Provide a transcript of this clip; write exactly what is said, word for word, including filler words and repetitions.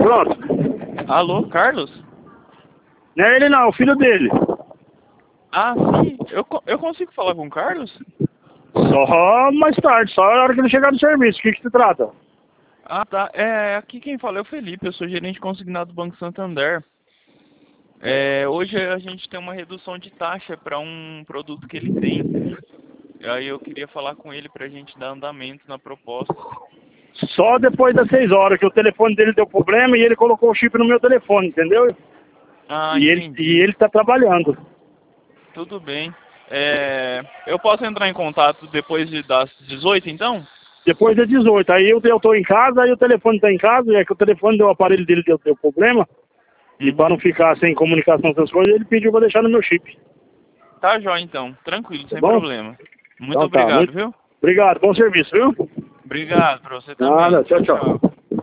Pronto. Alô, Carlos? Não é ele não, é o filho dele. Ah, sim. Eu, co- eu consigo falar com o Carlos? Só mais tarde, só na hora que ele chegar no serviço. O que que se trata? Ah, tá. É, aqui quem fala é o Felipe, eu sou gerente consignado do Banco Santander. É, hoje a gente tem uma redução de taxa para um produto que ele tem. Aí eu queria falar com ele para a gente dar andamento na proposta. Só depois das seis horas, que o telefone dele deu problema e ele colocou o chip no meu telefone, entendeu? Ah, E ele, entendi. e ele tá trabalhando. Tudo bem. É, eu posso entrar em contato depois de, das dezoito, então? Depois das dezoito. Aí eu, eu tô em casa, aí o telefone tá em casa, e é que o telefone do aparelho dele deu, deu problema. E para não Uhum. ficar sem comunicação essas coisas, ele pediu pra deixar no meu chip. Tá jóia, então. Tranquilo, Tá sem bom? problema. Muito Então tá. obrigado, Muito viu? obrigado. Bom serviço, viu? Obrigado pra você também. Nada. Tchau, Tchau, tchau. tchau.